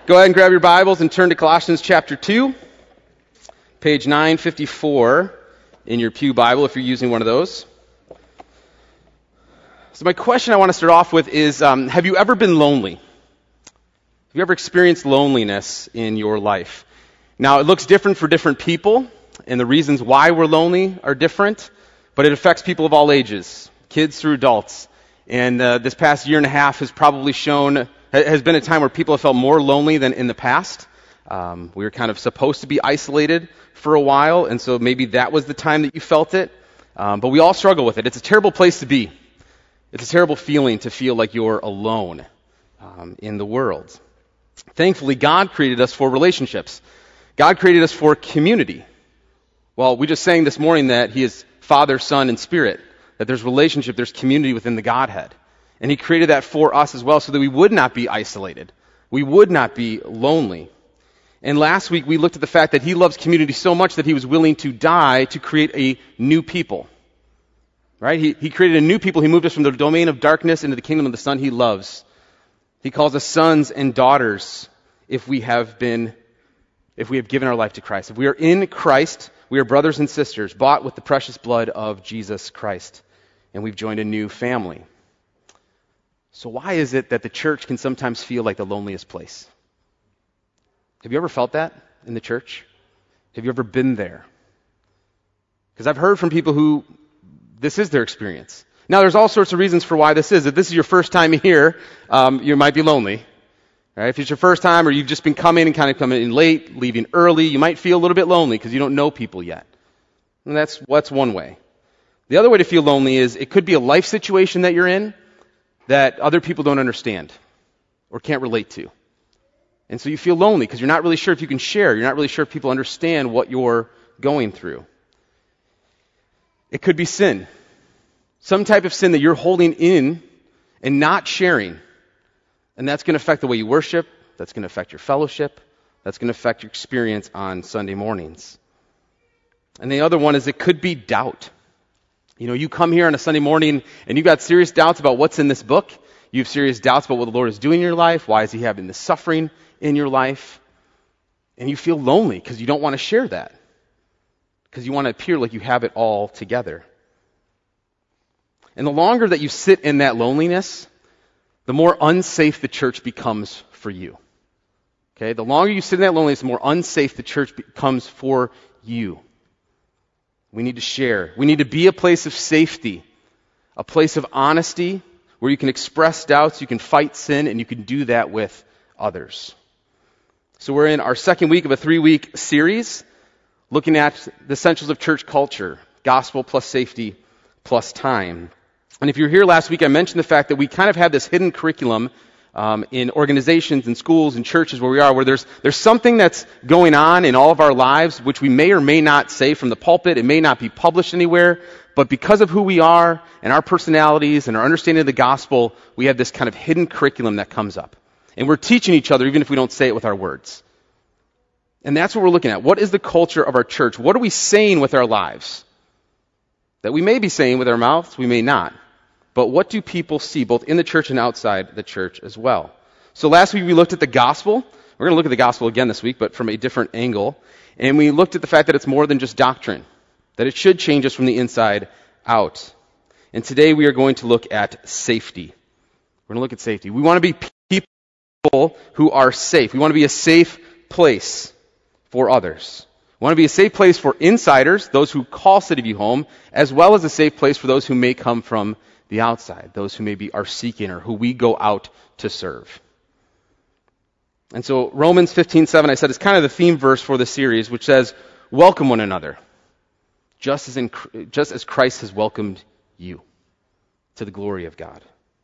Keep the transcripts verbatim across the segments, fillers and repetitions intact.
Go ahead and grab your Bibles and turn to Colossians chapter two, page nine fifty-four in your pew Bible if you're using one of those. So my question I want to start off with is, um, have you ever been lonely? Have you ever experienced loneliness in your life? Now, it looks different for different people, and the reasons why we're lonely are different, but it affects people of all ages, kids through adults. And uh, this past year and a half has probably shown, has been a time where people have felt more lonely than in the past. Um, we were kind of supposed to be isolated for a while, and so maybe that was the time that you felt it. Um, but we all struggle with it. It's a terrible place to be. It's a terrible feeling to feel like you're alone um, in the world. Thankfully, God created us for relationships. God created us for community. Well, we just sang this morning that He is Father, Son, and Spirit, that there's relationship, there's community within the Godhead. And He created that for us as well so that we would not be isolated. We would not be lonely. And last week we looked at the fact that He loves community so much that He was willing to die to create a new people. Right? He, he created a new people. He moved us from the domain of darkness into the kingdom of the Son He loves. He calls us sons and daughters if we have been, if we have given our life to Christ. If we are in Christ, we are brothers and sisters, bought with the precious blood of Jesus Christ. And we've joined a new family. So why is it that the church can sometimes feel like the loneliest place? Have you ever felt that in the church? Have you ever been there? Because I've heard from people who this is their experience. Now, there's all sorts of reasons for why this is. If this is your first time here, um, you might be lonely. Right? If it's your first time or you've just been coming and kind of coming in late, leaving early, you might feel a little bit lonely because you don't know people yet. And that's, that's one way. The other way to feel lonely is it could be a life situation that you're in that other people don't understand or can't relate to. And so you feel lonely because you're not really sure if you can share. You're not really sure if people understand what you're going through. It could be sin. Some type of sin that you're holding in and not sharing. And that's going to affect the way you worship. That's going to affect your fellowship. That's going to affect your experience on Sunday mornings. And the other one is it could be doubt. You know, you come here on a Sunday morning and you've got serious doubts about what's in this book. You have serious doubts about what the Lord is doing in your life. Why is He having this suffering in your life? And you feel lonely because you don't want to share that. Because you want to appear like you have it all together. And the longer that you sit in that loneliness, the more unsafe the church becomes for you. Okay? The longer you sit in that loneliness, the more unsafe the church becomes for you. We need to share. We need to be a place of safety, a place of honesty where you can express doubts, you can fight sin, and you can do that with others. So we're in our second week of a three-week series looking at the essentials of church culture, gospel plus safety plus time. And if you were here last week, I mentioned the fact that we kind of have this hidden curriculum um, in organizations and schools and churches where we are, where there's there's something that's going on in all of our lives, which we may or may not say from the pulpit. It may not be published anywhere, but because of who we are and our personalities and our understanding of the gospel, we have this kind of hidden curriculum that comes up. And we're teaching each other, even if we don't say it with our words. And that's what we're looking at. What is the culture of our church? What are we saying with our lives? That we may be saying with our mouths, we may not. But what do people see, both in the church and outside the church as well? So last week we looked at the gospel. We're going to look at the gospel again this week, but from a different angle. And we looked at the fact that it's more than just doctrine, that it should change us from the inside out. And today we are going to look at safety. We're going to look at safety. We want to be people who are safe. We want to be a safe place for others. We want to be a safe place for insiders, those who call City View home, as well as a safe place for those who may come from the outside, those who maybe are seeking or who we go out to serve. And so Romans fifteen seven, I said, is kind of the theme verse for the series, which says, welcome one another, just as, in, just as Christ has welcomed you to the glory of God.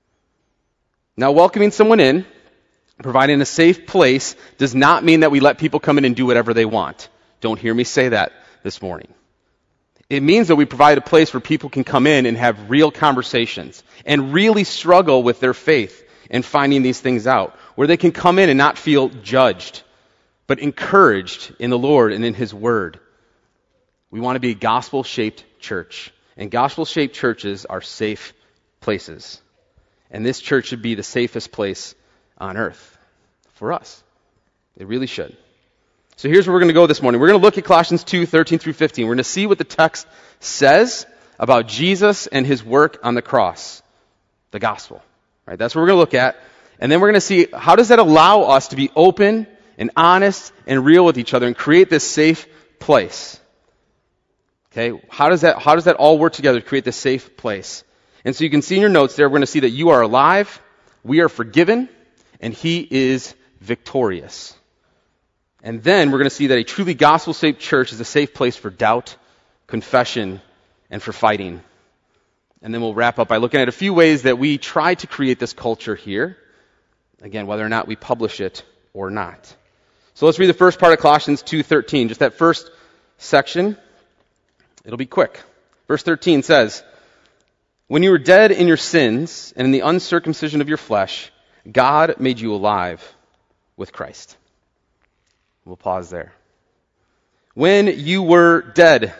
Now, welcoming someone in, providing a safe place, does not mean that we let people come in and do whatever they want. Don't hear me say that this morning. It means that we provide a place where people can come in and have real conversations and really struggle with their faith and finding these things out, where they can come in and not feel judged, but encouraged in the Lord and in His Word. We want to be a gospel-shaped church, and gospel-shaped churches are safe places. And this church should be the safest place on earth for us. They really should. So here's where we're going to go this morning. We're going to look at Colossians two, thirteen through fifteen. We're going to see what the text says about Jesus and his work on the cross, the gospel. Right? That's what we're going to look at. And then we're going to see how does that allow us to be open and honest and real with each other and create this safe place. Okay? How does that how does that all work together to create this safe place? And so you can see in your notes there, we're going to see that you are alive, we are forgiven, and he is victorious. And then we're going to see that a truly gospel-shaped church is a safe place for doubt, confession, and for fighting. And then we'll wrap up by looking at a few ways that we try to create this culture here. Again, whether or not we publish it or not. So let's read the first part of Colossians two thirteen. Just that first section. It'll be quick. Verse thirteen says, "When you were dead in your sins and in the uncircumcision of your flesh, God made you alive with Christ." We'll pause there. When you were dead.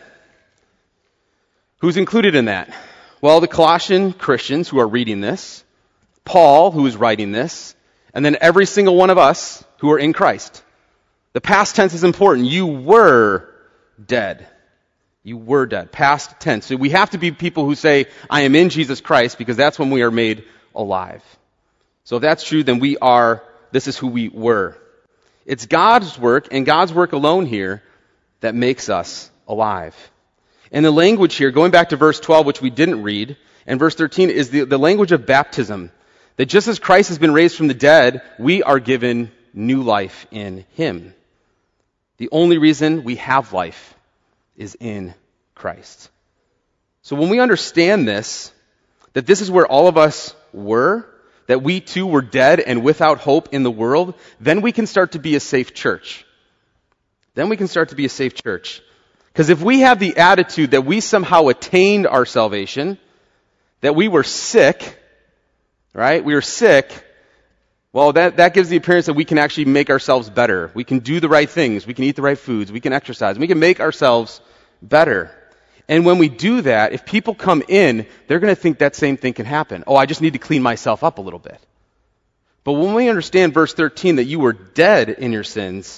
Who's included in that? Well, the Colossian Christians who are reading this, Paul who is writing this, and then every single one of us who are in Christ. The past tense is important. You were dead. You were dead. Past tense. So we have to be people who say, I am in Jesus Christ, because that's when we are made alive. So if that's true, then we are, this is who we were. It's God's work, and God's work alone here, that makes us alive. And the language here, going back to verse twelve, which we didn't read, and verse thirteen, is the, the language of baptism. That just as Christ has been raised from the dead, we are given new life in him. The only reason we have life is in Christ. So when we understand this, that this is where all of us were, that we too were dead and without hope in the world, then we can start to be a safe church. Then we can start to be a safe church. Because if we have the attitude that we somehow attained our salvation, that we were sick, right? We were sick, well, that, that gives the appearance that we can actually make ourselves better. We can do the right things. We can eat the right foods. We can exercise. We can make ourselves better. And when we do that, if people come in, they're going to think that same thing can happen. Oh, I just need to clean myself up a little bit. But when we understand verse thirteen that you were dead in your sins,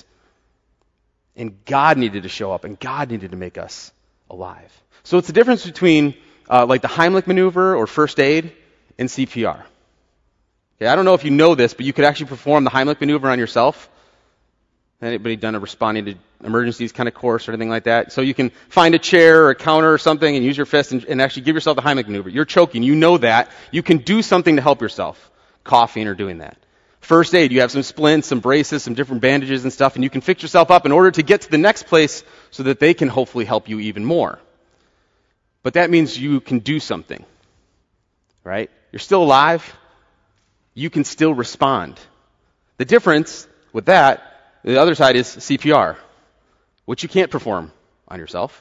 and God needed to show up, and God needed to make us alive. So it's the difference between uh, like the Heimlich maneuver or first aid and C P R. Okay, I don't know if you know this, but you could actually perform the Heimlich maneuver on yourself. Anybody done a responding to emergencies kind of course or anything like that? So you can find a chair or a counter or something and use your fist and, and actually give yourself the Heimlich maneuver. You're choking. You know that. You can do something to help yourself. Coughing or doing that. First aid, you have some splints, some braces, some different bandages and stuff, and you can fix yourself up in order to get to the next place so that they can hopefully help you even more. But that means you can do something. Right? You're still alive. You can still respond. The difference with that, the other side is C P R, which you can't perform on yourself.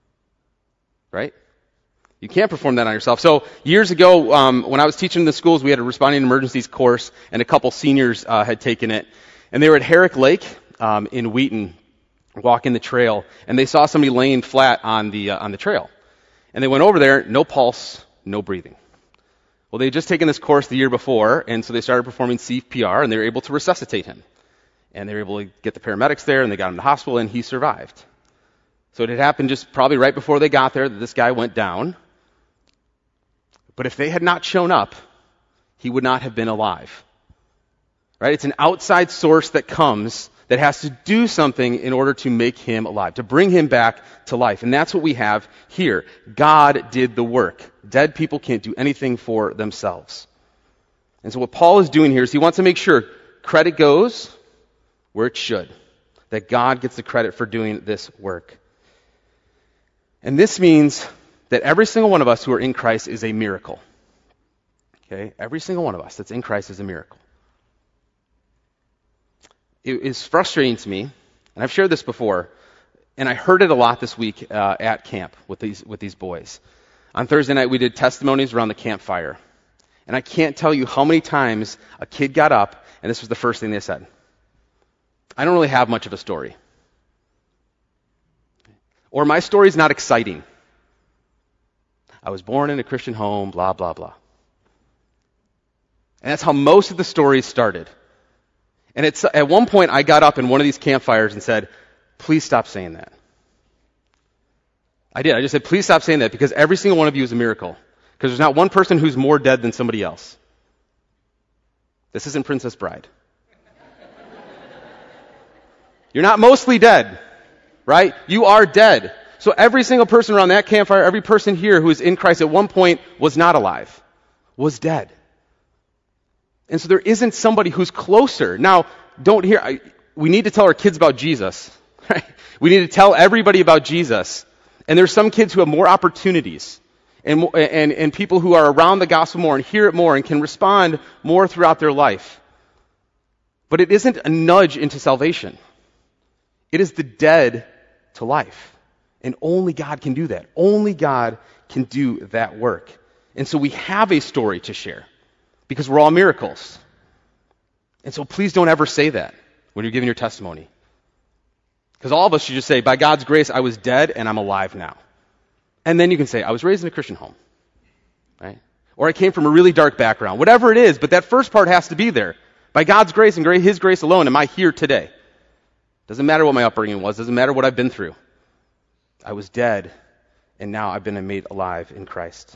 Right? You can't perform that on yourself. So years ago, um, when I was teaching in the schools, we had a responding to emergencies course, and a couple seniors uh, had taken it. And they were at Herrick Lake um, in Wheaton, walking the trail, and they saw somebody laying flat on the uh, on the trail. And they went over there, no pulse, no breathing. Well, they had just taken this course the year before, and so they started performing C P R, and they were able to resuscitate him. And they were able to get the paramedics there, and they got him to the hospital, and he survived. So it had happened just probably right before they got there that this guy went down. But if they had not shown up, he would not have been alive. Right? It's an outside source that comes that has to do something in order to make him alive, to bring him back to life. And that's what we have here. God did the work. Dead people can't do anything for themselves. And so what Paul is doing here is he wants to make sure credit goes where it should, that God gets the credit for doing this work. And this means that every single one of us who are in Christ is a miracle. Okay? Every single one of us that's in Christ is a miracle. It is frustrating to me, and I've shared this before, and I heard it a lot this week uh, at camp with these with these boys. On Thursday night, we did testimonies around the campfire. And I can't tell you how many times a kid got up, and this was the first thing they said. I don't really have much of a story. Or my story's not exciting. I was born in a Christian home, blah, blah, blah. And that's how most of the stories started. And it's, at one point, I got up in one of these campfires and said, please stop saying that. I did. I just said, please stop saying that, because every single one of you is a miracle. Because there's not one person who's more dead than somebody else. This isn't Princess Bride. You're not mostly dead, right? You are dead. So every single person around that campfire, every person here who is in Christ at one point was not alive, was dead. And so there isn't somebody who's closer. Now, don't hear, I, we need to tell our kids about Jesus, right? We need to tell everybody about Jesus. And there's some kids who have more opportunities and, and, and people who are around the gospel more and hear it more and can respond more throughout their life. But it isn't a nudge into salvation. It is the dead to life. And only God can do that. Only God can do that work. And so we have a story to share because we're all miracles. And so please don't ever say that when you're giving your testimony. Because all of us should just say, by God's grace, I was dead and I'm alive now. And then you can say, I was raised in a Christian home. Right? Or I came from a really dark background. Whatever it is, but that first part has to be there. By God's grace and gra- His grace alone am I here today. Doesn't matter what my upbringing was. Doesn't matter what I've been through. I was dead, and now I've been made alive in Christ.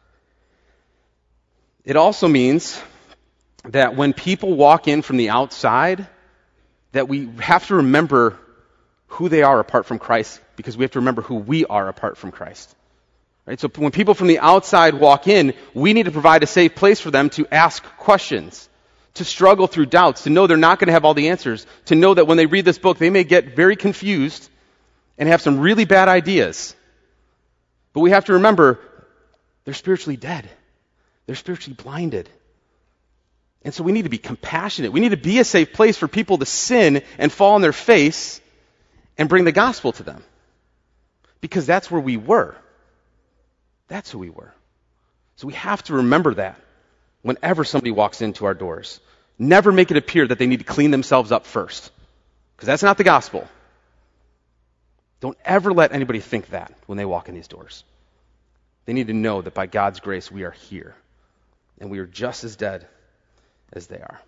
It also means that when people walk in from the outside, that we have to remember who they are apart from Christ, because we have to remember who we are apart from Christ. Right? So when people from the outside walk in, we need to provide a safe place for them to ask questions, to struggle through doubts, to know they're not going to have all the answers, to know that when they read this book, they may get very confused and have some really bad ideas. But we have to remember, they're spiritually dead. They're spiritually blinded. And so we need to be compassionate. We need to be a safe place for people to sin and fall on their face and bring the gospel to them. Because that's where we were. That's who we were. So we have to remember that whenever somebody walks into our doors. Never make it appear that they need to clean themselves up first. Because that's not the gospel. Don't ever let anybody think that when they walk in these doors. They need to know that by God's grace we are here. And we are just as dead as they are.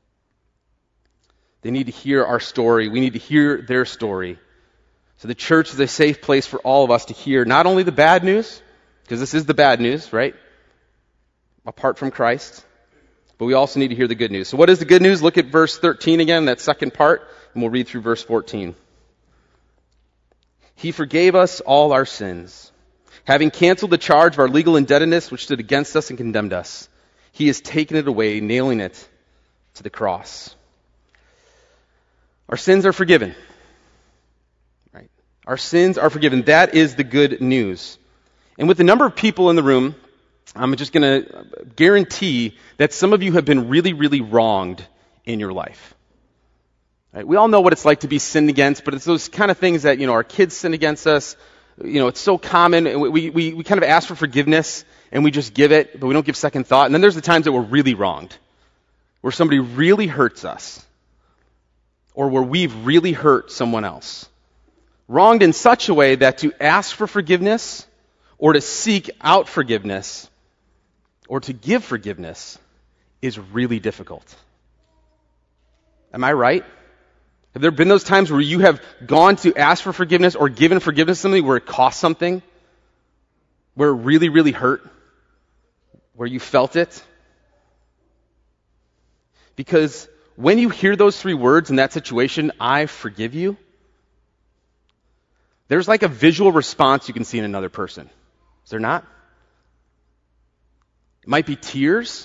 They need to hear our story. We need to hear their story. So the church is a safe place for all of us to hear not only the bad news, because this is the bad news, right? Apart from Christ. But we also need to hear the good news. So what is the good news? Look at verse thirteen again, that second part, and we'll read through verse fourteen. He forgave us all our sins, having canceled the charge of our legal indebtedness which stood against us and condemned us. He has taken it away, nailing it to the cross. Our sins are forgiven. Right? Our sins are forgiven. That is the good news. And with the number of people in the room, I'm just going to guarantee that some of you have been really, really wronged in your life. Right? We all know what it's like to be sinned against, but it's those kind of things that, you know, our kids sin against us. You know, it's so common. We, we, we kind of ask for forgiveness, and we just give it, but we don't give second thought. And then there's the times that we're really wronged, where somebody really hurts us, or where we've really hurt someone else. Wronged in such a way that to ask for forgiveness, or to seek out forgiveness, or to give forgiveness is really difficult. Am I right? Have there been those times where you have gone to ask for forgiveness or given forgiveness to somebody where it cost something? Where it really, really hurt? Where you felt it? Because when you hear those three words in that situation, I forgive you, there's like a visual response you can see in another person. Is there not? It might be tears.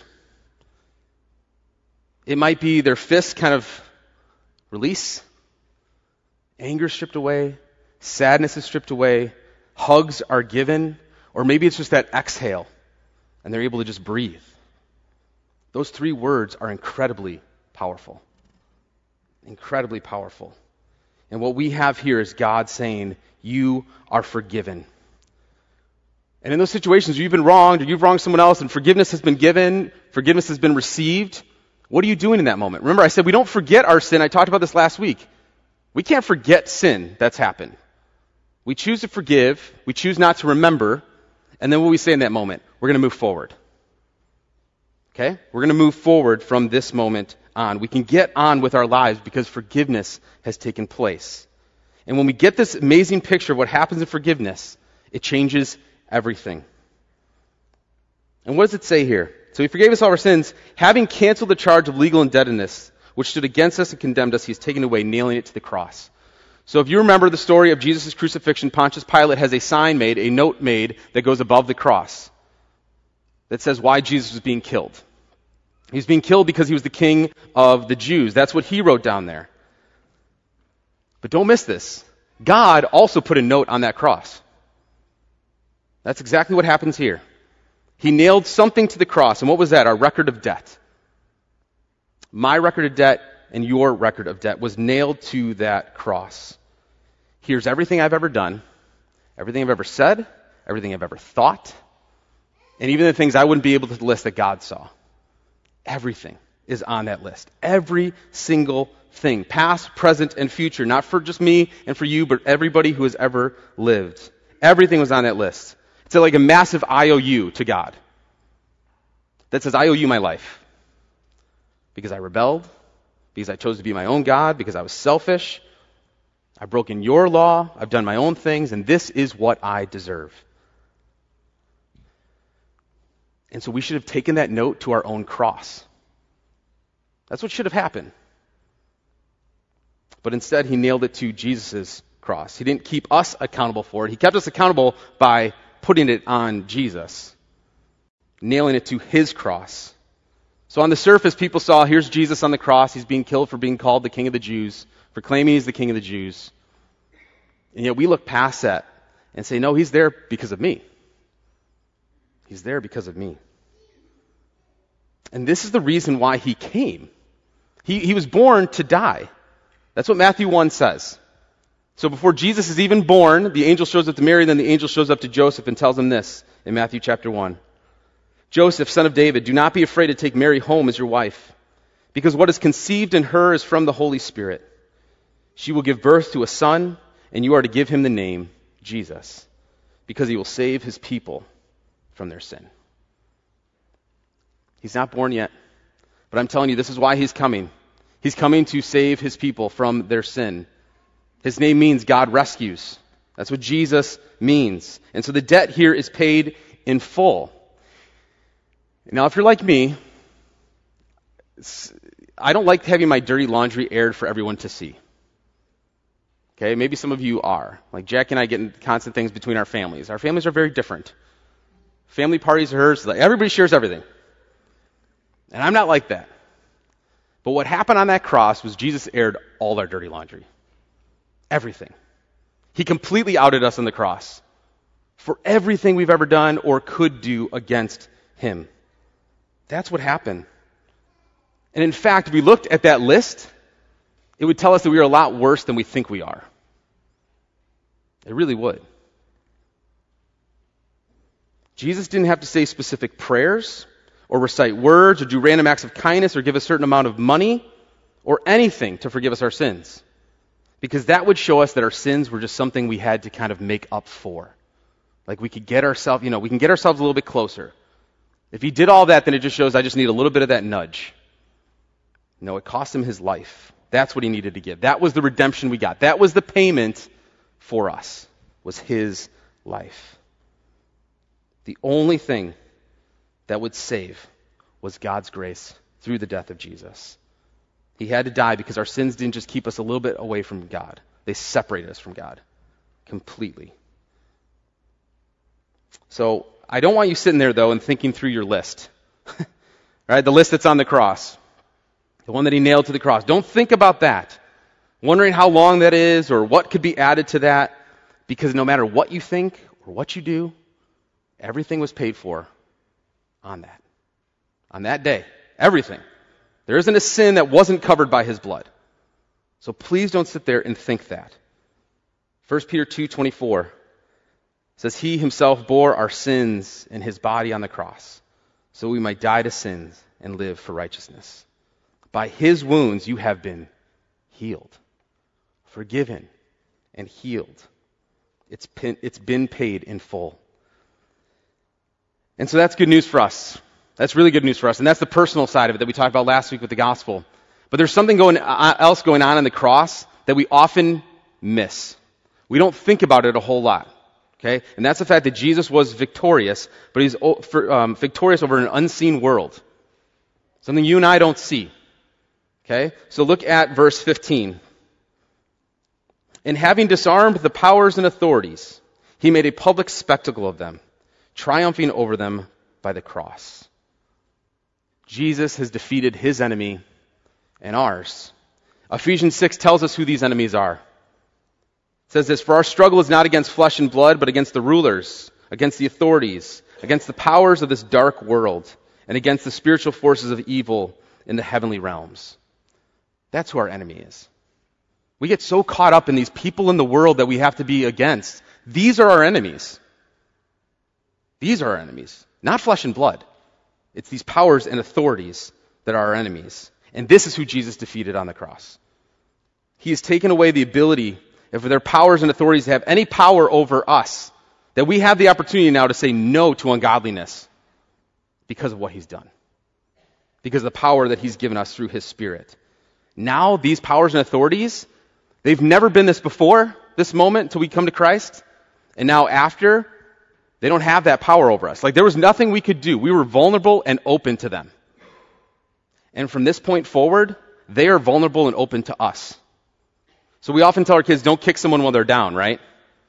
It might be their fists kind of release. Anger stripped away. Sadness is stripped away. Hugs are given. Or maybe it's just that exhale and they're able to just breathe. Those three words are incredibly powerful. Incredibly powerful. And what we have here is God saying, you are forgiven. And in those situations, you've been wronged or you've wronged someone else and forgiveness has been given, forgiveness has been received. What are you doing in that moment? Remember, I said we don't forget our sin. I talked about this last week. We can't forget sin that's happened. We choose to forgive. We choose not to remember. And then what we say in that moment? We're going to move forward. Okay? We're going to move forward from this moment on. We can get on with our lives because forgiveness has taken place. And when we get this amazing picture of what happens in forgiveness, it changes everything. And what does it say here? So he forgave us all our sins, having canceled the charge of legal indebtedness, which stood against us and condemned us, he's taken away, nailing it to the cross. So if you remember the story of Jesus' crucifixion, Pontius Pilate has a sign made, a note made, that goes above the cross that says why Jesus was being killed. He was being killed because he was the king of the Jews. That's what he wrote down there. But don't miss this. God also put a note on that cross. That's exactly what happens here. He nailed something to the cross. And what was that? Our record of debt. My record of debt and your record of debt was nailed to that cross. Here's everything I've ever done, everything I've ever said, everything I've ever thought, and even the things I wouldn't be able to list that God saw. Everything is on that list. Every single thing, past, present, and future, not for just me and for you, but everybody who has ever lived. Everything was on that list. It's like a massive I O U to God that says, I owe you my life. Because I rebelled, because I chose to be my own God, because I was selfish. I've broken your law, I've done my own things, and this is what I deserve. And so we should have taken that note to our own cross. That's what should have happened. But instead, he nailed it to Jesus' cross. He didn't keep us accountable for it. He kept us accountable by putting it on Jesus, nailing it to his cross. So on the surface, people saw, here's Jesus on the cross. He's being killed for being called the King of the Jews, for claiming he's the King of the Jews. And yet we look past that and say, no, he's there because of me. He's there because of me. And this is the reason why he came. He, he was born to die. That's what Matthew one says. So before Jesus is even born, the angel shows up to Mary, then the angel shows up to Joseph and tells him this in Matthew chapter one. Joseph, son of David, do not be afraid to take Mary home as your wife, because what is conceived in her is from the Holy Spirit. She will give birth to a son, and you are to give him the name Jesus, because he will save his people from their sin. He's not born yet, but I'm telling you, this is why he's coming. He's coming to save his people from their sin. His name means God rescues. That's what Jesus means. And so the debt here is paid in full. Now, if you're like me, I don't like having my dirty laundry aired for everyone to see. Okay, maybe some of you are. Like Jack and I get in constant things between our families. Our families are very different. Family parties are hers. Like everybody shares everything. And I'm not like that. But what happened on that cross was Jesus aired all our dirty laundry. Everything. He completely outed us on the cross for everything we've ever done or could do against him. That's what happened. And in fact, if we looked at that list, it would tell us that we are a lot worse than we think we are. It really would. Jesus didn't have to say specific prayers or recite words or do random acts of kindness or give a certain amount of money or anything to forgive us our sins. Because that would show us that our sins were just something we had to kind of make up for. Like we could get ourselves, you know, we can get ourselves a little bit closer. If he did all that, then it just shows I just need a little bit of that nudge. No, it cost him his life. That's what he needed to give. That was the redemption we got. That was the payment for us, was his life. The only thing that would save was God's grace through the death of Jesus. He had to die because our sins didn't just keep us a little bit away from God. They separated us from God completely. So I don't want you sitting there, though, and thinking through your list. Right? The list that's on the cross. The one that he nailed to the cross. Don't think about that. Wondering how long that is or what could be added to that. Because no matter what you think or what you do, everything was paid for on that. On that day. Everything. There isn't a sin that wasn't covered by his blood. So please don't sit there and think that. First Peter two twenty-four says, he himself bore our sins in his body on the cross, so we might die to sins and live for righteousness. By his wounds you have been healed, forgiven, and healed. It's been, it's been paid in full. And so that's good news for us. That's really good news for us. And that's the personal side of it that we talked about last week with the gospel. But there's something going, uh, else going on on the cross that we often miss. We don't think about it a whole lot. Okay? And that's the fact that Jesus was victorious, but he's um, victorious over an unseen world. Something you and I don't see. Okay? So look at verse fifteen. And having disarmed the powers and authorities, he made a public spectacle of them, triumphing over them by the cross. Jesus has defeated his enemy and ours. Ephesians six tells us who these enemies are. It says this, for our struggle is not against flesh and blood, but against the rulers, against the authorities, against the powers of this dark world, and against the spiritual forces of evil in the heavenly realms. That's who our enemy is. We get so caught up in these people in the world that we have to be against. These are our enemies. These are our enemies. Not flesh and blood. It's these powers and authorities that are our enemies. And this is who Jesus defeated on the cross. He has taken away the ability for their powers and authorities to have any power over us. That we have the opportunity now to say no to ungodliness because of what he's done. Because of the power that he's given us through his Spirit. Now, these powers and authorities, they've never been this before, this moment, until we come to Christ. And now after, they don't have that power over us. Like there was nothing we could do. We were vulnerable and open to them. And from this point forward, they are vulnerable and open to us. So we often tell our kids, don't kick someone while they're down, right?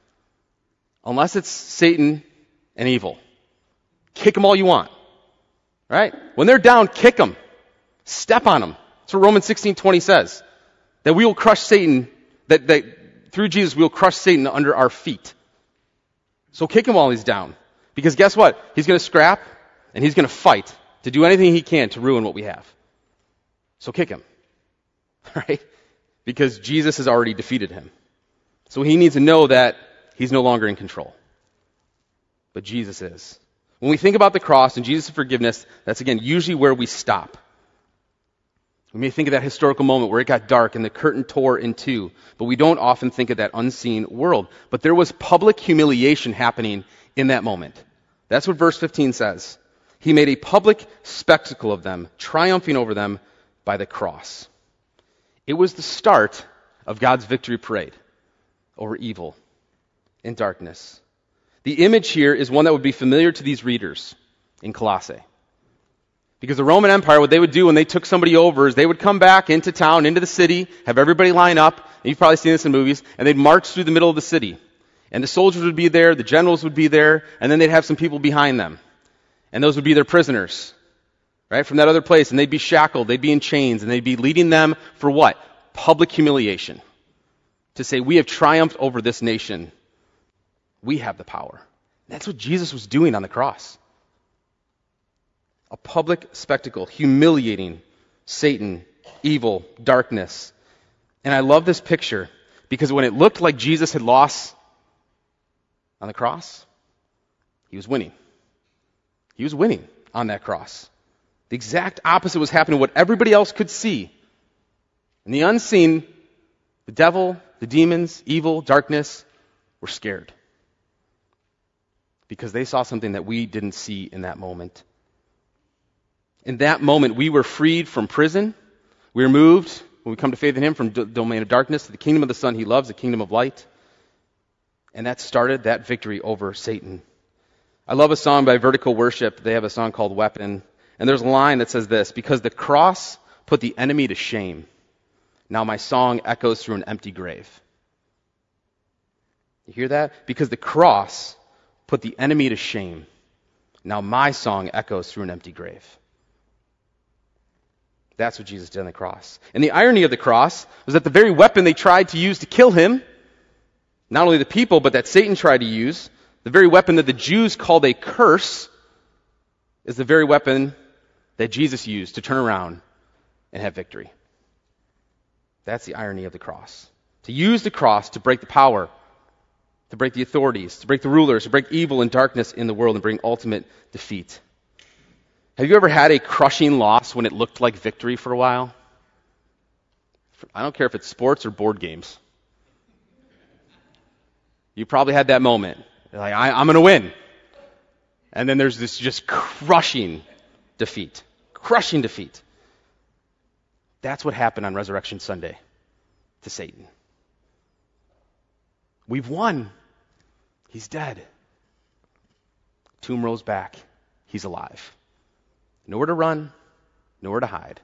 Unless it's Satan and evil. Kick them all you want. Right? When they're down, kick them. Step on them. That's what Romans sixteen twenty says. That we will crush Satan, that, that through Jesus we will crush Satan under our feet. So kick him while he's down. Because guess what? He's going to scrap and he's going to fight to do anything he can to ruin what we have. So kick him. Right? Because Jesus has already defeated him. So he needs to know that he's no longer in control. But Jesus is. When we think about the cross and Jesus' forgiveness, that's again usually where we stop. We may think of that historical moment where it got dark and the curtain tore in two, but we don't often think of that unseen world. But there was public humiliation happening in that moment. That's what verse fifteen says. He made a public spectacle of them, triumphing over them by the cross. It was the start of God's victory parade over evil and darkness. The image here is one that would be familiar to these readers in Colossae. Because the Roman Empire, what they would do when they took somebody over is they would come back into town, into the city, have everybody line up, and you've probably seen this in movies, and they'd march through the middle of the city. And the soldiers would be there, the generals would be there, and then they'd have some people behind them. And those would be their prisoners, right, from that other place. And they'd be shackled, they'd be in chains, and they'd be leading them for what? Public humiliation. To say, we have triumphed over this nation. We have the power. That's what Jesus was doing on the cross. A public spectacle, humiliating Satan, evil, darkness. And I love this picture because when it looked like Jesus had lost on the cross, he was winning. He was winning on that cross. The exact opposite was happening, what everybody else could see. And the unseen, the devil, the demons, evil, darkness, were scared. Because they saw something that we didn't see in that moment. In that moment, we were freed from prison. We were moved, when we come to faith in him, from the domain of darkness to the kingdom of the Son he loves, the kingdom of light. And that started that victory over Satan. I love a song by Vertical Worship. They have a song called Weapon. And there's a line that says this, because the cross put the enemy to shame. Now my song echoes through an empty grave. You hear that? Because the cross put the enemy to shame. Now my song echoes through an empty grave. That's what Jesus did on the cross. And the irony of the cross was that the very weapon they tried to use to kill him, not only the people, but that Satan tried to use, the very weapon that the Jews called a curse, is the very weapon that Jesus used to turn around and have victory. That's the irony of the cross. To use the cross to break the power, to break the authorities, to break the rulers, to break evil and darkness in the world and bring ultimate defeat. Have you ever had a crushing loss when it looked like victory for a while? I don't care if it's sports or board games. You probably had that moment. You're like, I, I'm going to win. And then there's this just crushing defeat. Crushing defeat. That's what happened on Resurrection Sunday to Satan. We've won. He's dead. Tomb rose back. He's alive. Nowhere to run, nowhere to hide.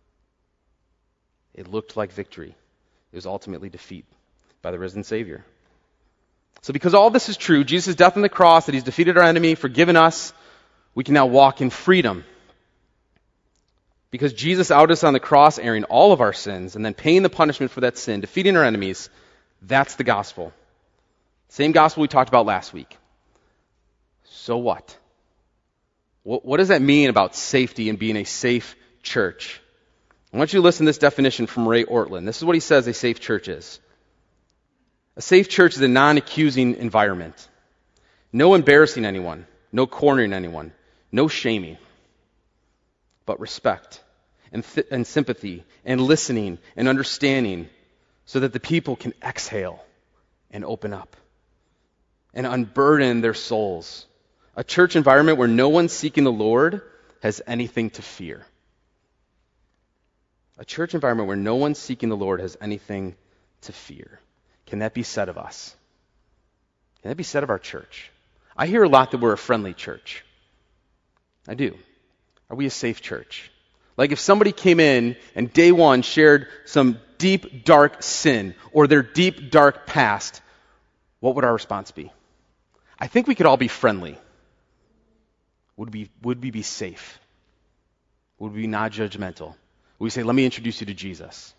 It looked like victory. It was ultimately defeat by the risen Savior. So because all this is true, Jesus' death on the cross, that he's defeated our enemy, forgiven us, we can now walk in freedom. Because Jesus outed us on the cross, airing all of our sins, and then paying the punishment for that sin, defeating our enemies, that's the gospel. Same gospel we talked about last week. So what? What, what does that mean about safety and being a safe church? I want you to listen to this definition from Ray Ortlund. This is what he says a safe church is. A safe church is a non-accusing environment. No embarrassing anyone. No cornering anyone. No shaming. But respect and, th- and sympathy and listening and understanding so that the people can exhale and open up and unburden their souls. A church environment where no one seeking the Lord has anything to fear. A church environment where no one seeking the Lord has anything to fear. Can that be said of us? Can that be said of our church? I hear a lot that we're a friendly church. I do. Are we a safe church? Like if somebody came in and day one shared some deep, dark sin or their deep, dark past, what would our response be? I think we could all be friendly. Would we, would we be safe? Would we be not judgmental? Would we say, let me introduce you to Jesus?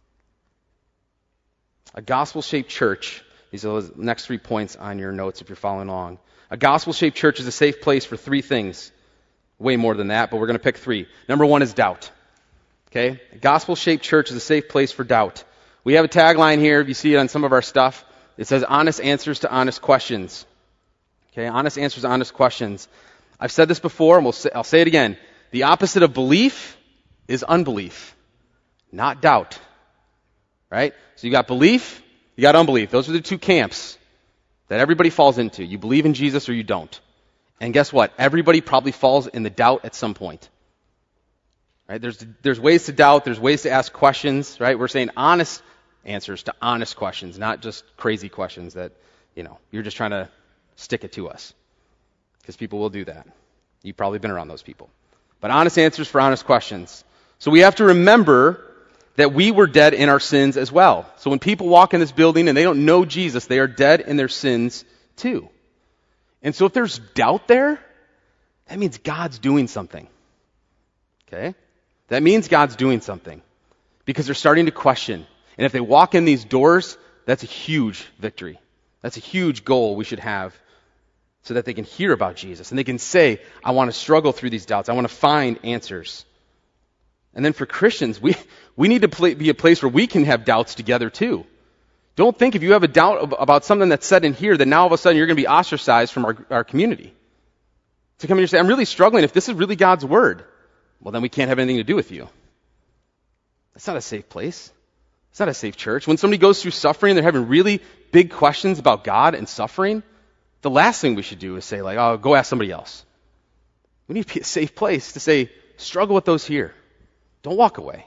A gospel-shaped church, these are the next three points on your notes if you're following along. A gospel-shaped church is a safe place for three things. Way more than that, but we're going to pick three. Number one is doubt. Okay? A gospel-shaped church is a safe place for doubt. We have a tagline here, if you see it on some of our stuff. It says, honest answers to honest questions. Okay? Honest answers to honest questions. I've said this before, and we'll say, I'll say it again. The opposite of belief is unbelief, not doubt. Right? So you got belief, you got unbelief. Those are the two camps that everybody falls into. You believe in Jesus or you don't. And guess what? Everybody probably falls in the doubt at some point. Right? There's there's ways to doubt, there's ways to ask questions, right? We're saying honest answers to honest questions, not just crazy questions that, you know, you're just trying to stick it to us. Because people will do that. You've probably been around those people. But honest answers for honest questions. So we have to remember that we were dead in our sins as well. So when people walk in this building and they don't know Jesus, they are dead in their sins too. And so if there's doubt there, that means God's doing something. Okay? That means God's doing something. Because they're starting to question. And if they walk in these doors, that's a huge victory. That's a huge goal we should have so that they can hear about Jesus. And they can say, I want to struggle through these doubts. I want to find answers. And then for Christians, we, we need to play, be a place where we can have doubts together too. Don't think if you have a doubt about something that's said in here that now all of a sudden you're going to be ostracized from our, our community. To come in and say, I'm really struggling. If this is really God's word, well, then we can't have anything to do with you. That's not a safe place. It's not a safe church. When somebody goes through suffering, they're having really big questions about God and suffering, the last thing we should do is say, like, oh, go ask somebody else. We need to be a safe place to say, struggle with those here. Don't walk away.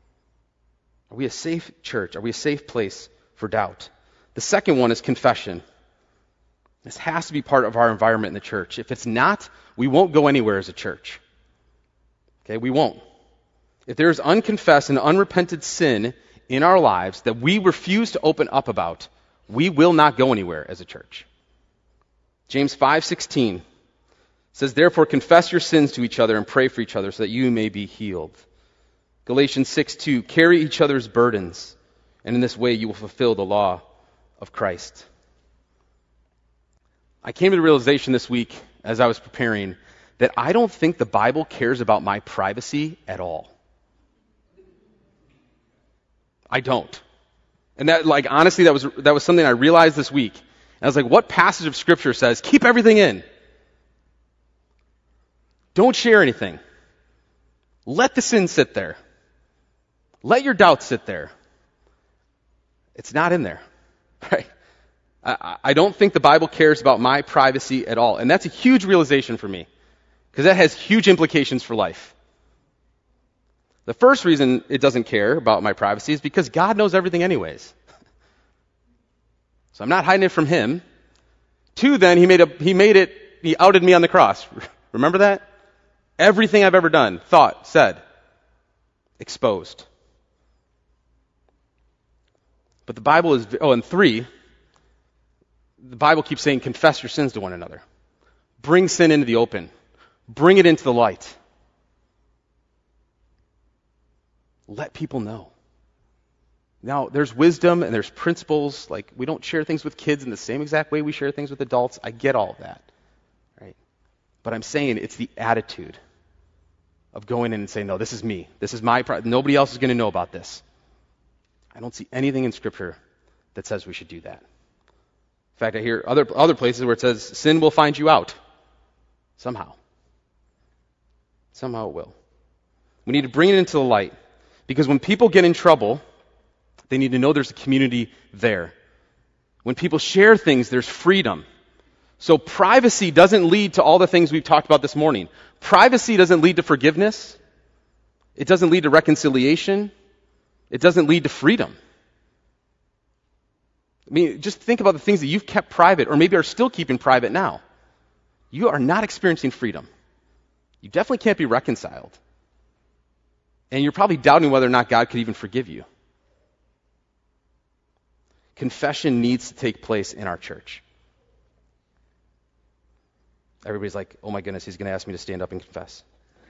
Are we a safe church? Are we a safe place for doubt? The second one is confession. This has to be part of our environment in the church. If it's not, we won't go anywhere as a church. Okay, we won't. If there is unconfessed and unrepented sin in our lives that we refuse to open up about, we will not go anywhere as a church. James five sixteen says, therefore confess your sins to each other and pray for each other so that you may be healed. Galatians six two, carry each other's burdens, and in this way you will fulfill the law of Christ. I came to the realization this week as I was preparing that I don't think the Bible cares about my privacy at all. I don't. And that, like, honestly, that was that was something I realized this week. And I was like, what passage of Scripture says, keep everything in? Don't share anything. Let the sin sit there. Let your doubts sit there. It's not in there. Right? I, I don't think the Bible cares about my privacy at all. And that's a huge realization for me. because that has huge implications for life. The first reason it doesn't care about my privacy is because God knows everything anyways. So I'm not hiding it from him. Two, then, he made a, he made it, he outed me on the cross. Remember that? Everything I've ever done, thought, said, exposed. But the Bible is, oh, and three, the Bible keeps saying, confess your sins to one another. Bring sin into the open. Bring it into the light. Let people know. Now, there's wisdom and there's principles. Like, we don't share things with kids in the same exact way we share things with adults. I get all of that. Right? But I'm saying it's the attitude of going in and saying, no, this is me. This is my problem. Nobody else is going to know about this. I don't see anything in Scripture that says we should do that. In fact, I hear other other places where it says, sin will find you out. Somehow. Somehow it will. We need to bring it into the light. Because when people get in trouble, they need to know there's a community there. When people share things, there's freedom. So privacy doesn't lead to all the things we've talked about this morning. Privacy doesn't lead to forgiveness. It doesn't lead to reconciliation. It doesn't lead to freedom. I mean, just think about the things that you've kept private or maybe are still keeping private now. You are not experiencing freedom. You definitely can't be reconciled. And you're probably doubting whether or not God could even forgive you. Confession needs to take place in our church. Everybody's like, oh my goodness, he's going to ask me to stand up and confess.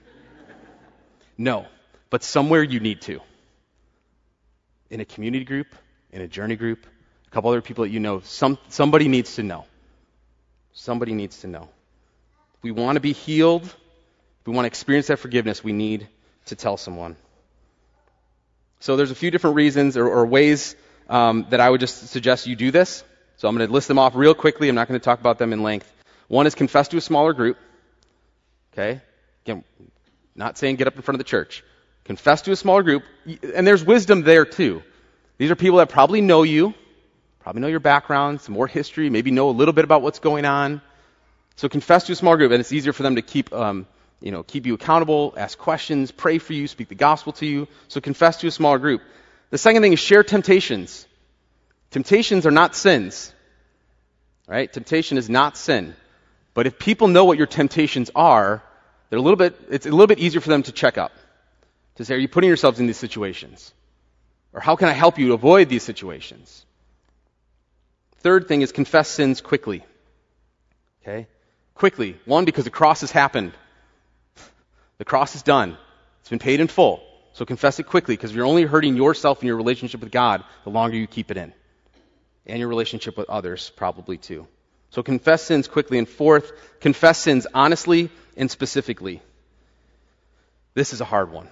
No, but somewhere you need to. In a community group, in a journey group, a couple other people that you know, some, somebody needs to know. Somebody needs to know. If we want to be healed, if we want to experience that forgiveness, we need to tell someone. So there's a few different reasons or, or ways um, that I would just suggest you do this. So I'm going to list them off real quickly. I'm not going to talk about them in length. One is confess to a smaller group. Okay? Again, not saying get up in front of the church. Confess to a smaller group. And there's wisdom there too. These are people that probably know you, probably know your background, some more history, maybe know a little bit about what's going on. So confess to a small group, and it's easier for them to keep um, you know, keep you accountable, ask questions, pray for you, speak the gospel to you. So confess to a smaller group. The second thing is share temptations. Temptations are not sins. Right? Temptation is not sin. But if people know what your temptations are, they're a little bit, it's a little bit easier for them to check up. To say, are you putting yourselves in these situations? Or how can I help you to avoid these situations? Third thing is confess sins quickly. Okay? Quickly. One, because the cross has happened. The cross is done. It's been paid in full. So confess it quickly, because you're only hurting yourself and your relationship with God the longer you keep it in. And your relationship with others, probably too. So confess sins quickly. And fourth, confess sins honestly and specifically. This is a hard one.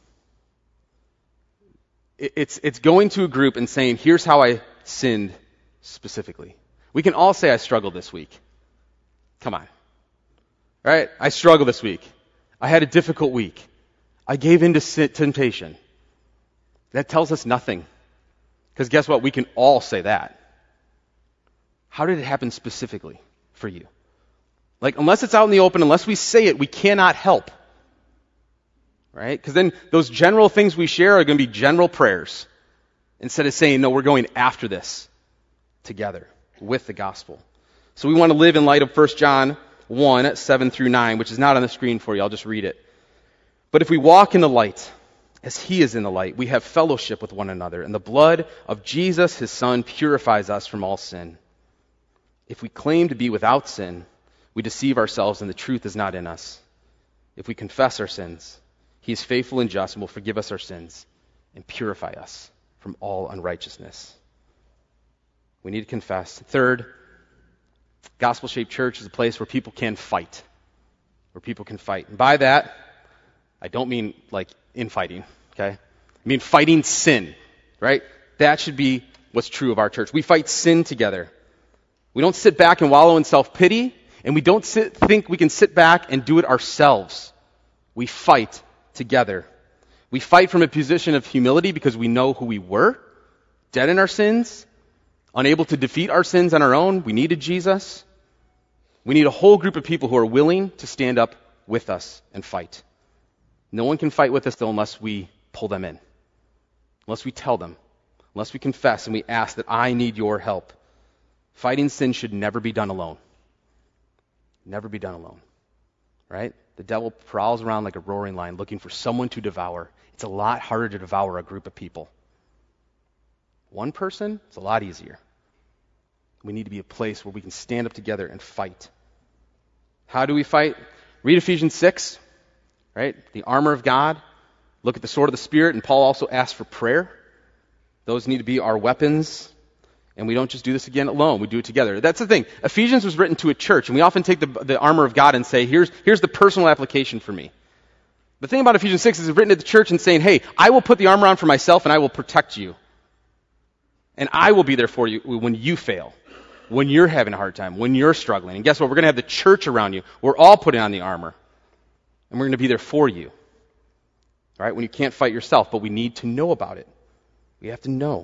It's, it's going to a group and saying, here's how I sinned specifically. We can all say I struggled this week. Come on. Right? I struggled this week. I had a difficult week. I gave in to temptation. That tells us nothing. Because guess what? We can all say that. How did it happen specifically for you? Like, unless it's out in the open, unless we say it, we cannot help. Right? Because then those general things we share are going to be general prayers. Instead of saying, no, we're going after this together with the gospel. So we want to live in light of First John one, seven through nine, which is not on the screen for you. I'll just read it. But if we walk in the light, as he is in the light, we have fellowship with one another, and the blood of Jesus, his Son, purifies us from all sin. If we claim to be without sin, we deceive ourselves, and the truth is not in us. If we confess our sins, he is faithful and just and will forgive us our sins and purify us from all unrighteousness. We need to confess. Third, Gospel-Shaped Church is a place where people can fight. Where people can fight. And by that, I don't mean like infighting, okay? I mean fighting sin, right? That should be what's true of our church. We fight sin together. We don't sit back and wallow in self-pity, and we don't sit, think we can sit back and do it ourselves. We fight together. We fight from a position of humility because we know who we were, dead in our sins, unable to defeat our sins on our own. We needed Jesus. We need a whole group of people who are willing to stand up with us and fight. No one can fight with us, though, unless we pull them in, unless we tell them, unless we confess and we ask that I need your help. Fighting sin should never be done alone. Never be done alone, right? The devil prowls around like a roaring lion looking for someone to devour. It's a lot harder to devour a group of people. One person, it's a lot easier. We need to be a place where we can stand up together and fight. How do we fight? Read Ephesians six, right? The armor of God. Look at the sword of the Spirit, and Paul also asks for prayer. Those need to be our weapons, and we don't just do this again alone. We do it together. That's the thing. Ephesians was written to a church, and we often take the, the armor of God and say, here's, here's the personal application for me. The thing about Ephesians six is it's written to the church and saying, hey, I will put the armor on for myself, and I will protect you. And I will be there for you when you fail, when you're having a hard time, when you're struggling. And guess what? We're going to have the church around you. We're all putting on the armor. And we're going to be there for you. All right? When you can't fight yourself, but we need to know about it. We have to know.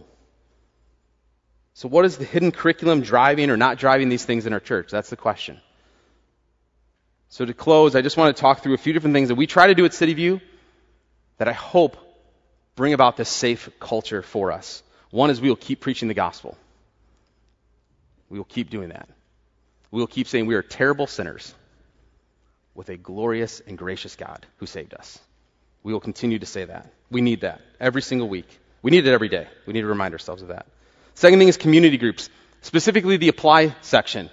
So what is the hidden curriculum driving or not driving these things in our church? That's the question. So to close, I just want to talk through a few different things that we try to do at City View that I hope bring about this safe culture for us. One is we will keep preaching the gospel. We will keep doing that. We will keep saying we are terrible sinners with a glorious and gracious God who saved us. We will continue to say that. We need that every single week. We need it every day. We need to remind ourselves of that. Second thing is community groups, specifically the apply section.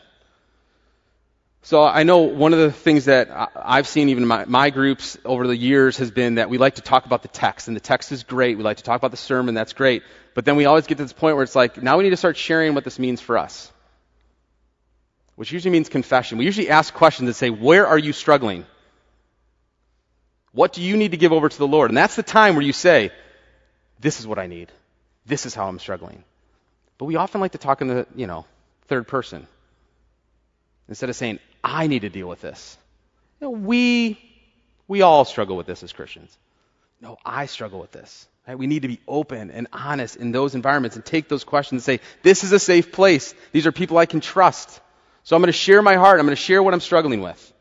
So I know one of the things that I've seen even in my, my groups over the years has been that we like to talk about the text, and the text is great. We like to talk about the sermon, that's great. But then we always get to this point where it's like, now we need to start sharing what this means for us, which usually means confession. We usually ask questions and say, where are you struggling? What do you need to give over to the Lord? And that's the time where you say, this is what I need. This is how I'm struggling. But we often like to talk in the, you know, third person. Instead of saying, I need to deal with this. You know, we, we all struggle with this as Christians. No, I struggle with this. Right? We need to be open and honest in those environments and take those questions and say, this is a safe place. These are people I can trust. So I'm going to share my heart. I'm going to share what I'm struggling with.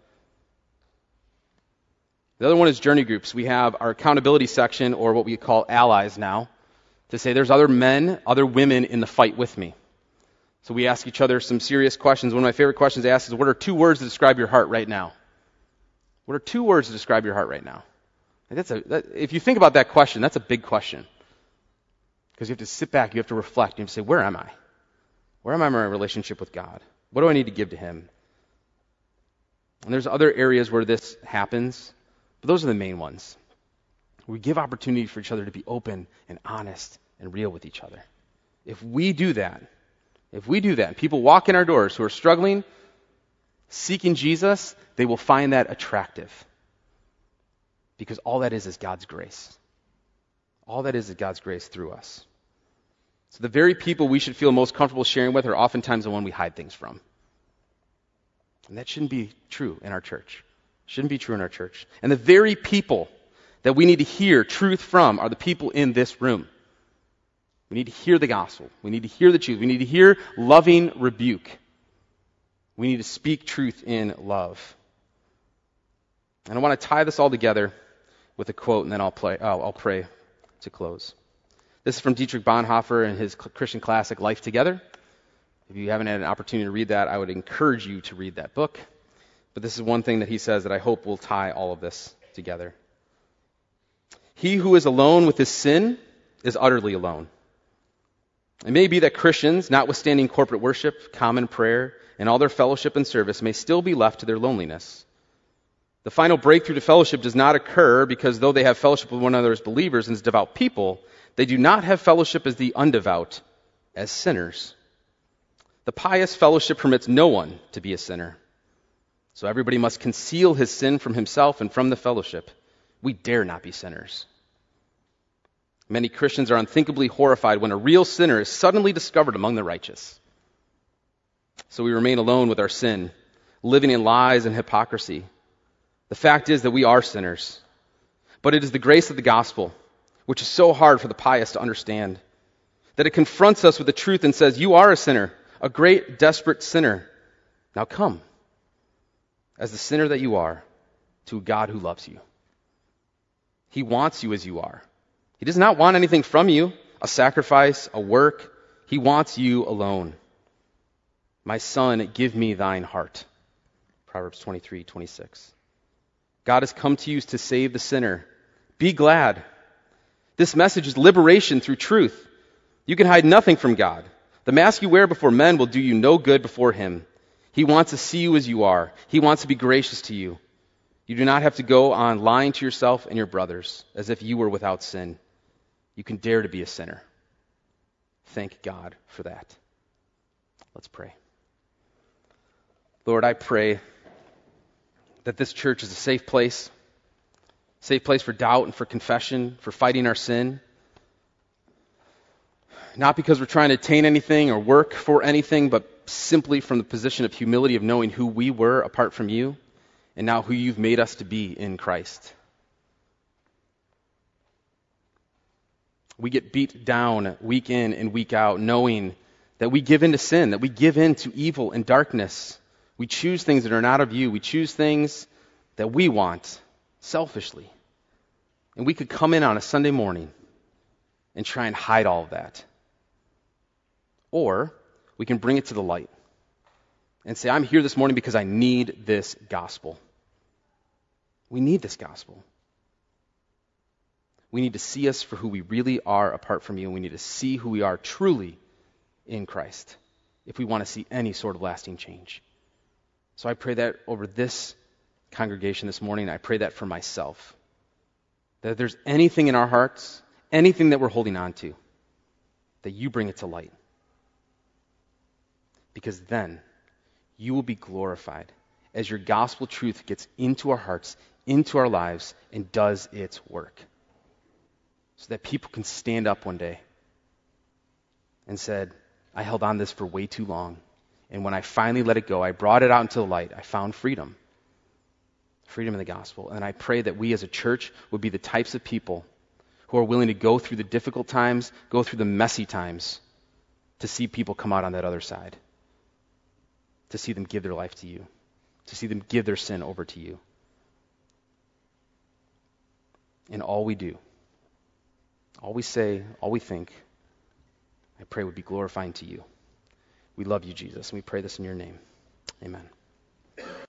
The other one is journey groups. We have our accountability section, or what we call allies now, to say there's other men, other women in the fight with me. So we ask each other some serious questions. One of my favorite questions to ask is, what are two words to describe your heart right now? What are two words to describe your heart right now? And that's a, that, if you think about that question, that's a big question. Because you have to sit back, you have to reflect, you have to say, where am I? Where am I in my relationship with God? What do I need to give to Him? And there's other areas where this happens, but those are the main ones. We give opportunity for each other to be open and honest and real with each other. If we do that, if we do that, people walk in our doors who are struggling, seeking Jesus, they will find that attractive. Because all that is is God's grace. All that is is God's grace through us. So the very people we should feel most comfortable sharing with are oftentimes the one we hide things from. And that shouldn't be true in our church. Shouldn't be true in our church. And the very people that we need to hear truth from are the people in this room. We need to hear the gospel. We need to hear the truth. We need to hear loving rebuke. We need to speak truth in love. And I want to tie this all together with a quote, and then I'll, play, oh, I'll pray to close. This is from Dietrich Bonhoeffer and his Christian classic, Life Together. If you haven't had an opportunity to read that, I would encourage you to read that book. But this is one thing that he says that I hope will tie all of this together. He who is alone with his sin is utterly alone. It may be that Christians, notwithstanding corporate worship, common prayer, and all their fellowship and service, may still be left to their loneliness. The final breakthrough to fellowship does not occur because though they have fellowship with one another as believers and as devout people, they do not have fellowship as the undevout, as sinners. The pious fellowship permits no one to be a sinner. So everybody must conceal his sin from himself and from the fellowship. We dare not be sinners. Many Christians are unthinkably horrified when a real sinner is suddenly discovered among the righteous. So we remain alone with our sin, living in lies and hypocrisy. The fact is that we are sinners. But it is the grace of the gospel, which is so hard for the pious to understand, that it confronts us with the truth and says, you are a sinner, a great, desperate sinner. Now come, as the sinner that you are, to a God who loves you. He wants you as you are. He does not want anything from you, a sacrifice, a work. He wants you alone. My son, give me thine heart. Proverbs twenty-three twenty-six. God has come to you to save the sinner. Be glad. This message is liberation through truth. You can hide nothing from God. The mask you wear before men will do you no good before him. He wants to see you as you are. He wants to be gracious to you. You do not have to go on lying to yourself and your brothers as if you were without sin. You can dare to be a sinner. Thank God for that. Let's pray. Lord, I pray that this church is a safe place, safe place for doubt and for confession, for fighting our sin. Not because we're trying to attain anything or work for anything, but simply from the position of humility of knowing who we were apart from you and now who you've made us to be in Christ. We get beat down week in and week out knowing that we give in to sin, that we give in to evil and darkness. We choose things that are not of you. We choose things that we want selfishly. And we could come in on a Sunday morning and try and hide all of that. Or we can bring it to the light and say, I'm here this morning because I need this gospel. We need this gospel. We need to see us for who we really are apart from you, and we need to see who we are truly in Christ if we want to see any sort of lasting change. So I pray that over this congregation this morning. I pray that for myself. That if there's anything in our hearts, anything that we're holding on to, that you bring it to light. Because then you will be glorified as your gospel truth gets into our hearts, into our lives, and does its work. So that people can stand up one day and said, I held on this for way too long. And when I finally let it go, I brought it out into the light. I found freedom. Freedom in the gospel. And I pray that we as a church would be the types of people who are willing to go through the difficult times, go through the messy times, to see people come out on that other side. To see them give their life to you. To see them give their sin over to you. And all we do, all we say, all we think, I pray would be glorifying to you. We love you, Jesus, and we pray this in your name. Amen.